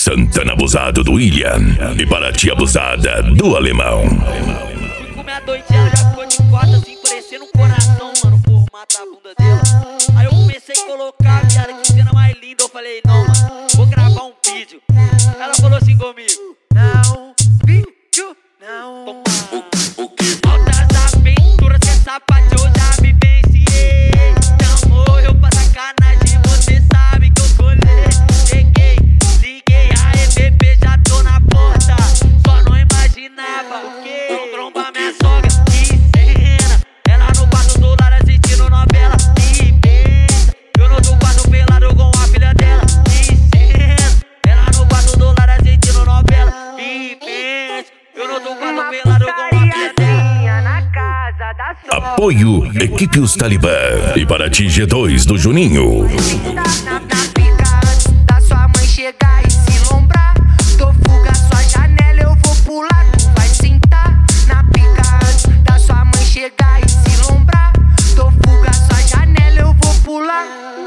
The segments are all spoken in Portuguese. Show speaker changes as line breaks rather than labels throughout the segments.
Santana abusado do William e Paraty abusada do Alemão.
Fui comer a noite, ela já ficou de quatro assim, parecendo um coração, mano, o formato da bunda dela. Aí eu comecei a colocar, viado, que cena mais linda. Eu falei, não, mano, vou gravar um vídeo. Ela falou assim comigo: não, vídeo, não. Altas aventuras, cê sapato, eu já me venciei. Amor, eu pra sacanagem, você sabe que eu colei. Cheguei, liguei, aê, bebê, já tô na porta. Só não imaginava o que? Vou trombar minha sogra, que cena. Ela no quarto do lar assistindo novela, que pensa. Eu no outro quarto pelado com a filha dela, que cena. Ela no quarto do lar assistindo novela, que pensa. Eu no outro quarto pelado com a filha dela.
Apoio Equipe Os Talibã e Paraty G2 do Juninho.
Na pica antes da sua mãe chegar e se lombrar. Tô fuga sua janela, eu vou pular, tu vai sentar. Na pica antes da sua mãe chegar e se lombrar. Tô fuga sua janela, eu vou pular.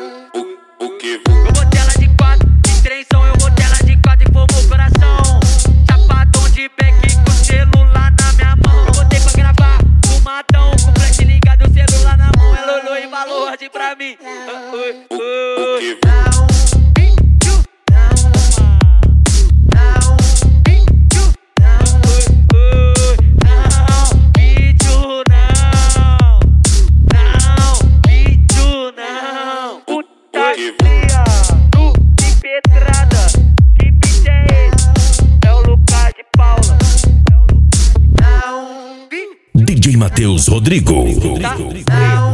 Eu vou tela de quatro, de trenzão, eu vou tela de quatro e formou o coração. Chapadão de back com o celular na minha mão. Eu botei pra gravar, fumadão, com o flash ligado, o celular na mão. Ela olhou e falou assim pra mim: não, vídeo, não, vídeo, não, vídeo, não. Puta fria, tu de pedrada, que bicho é esse? É o Lucas de Paula. Não,
DJ Matheus Rodrigo.
não.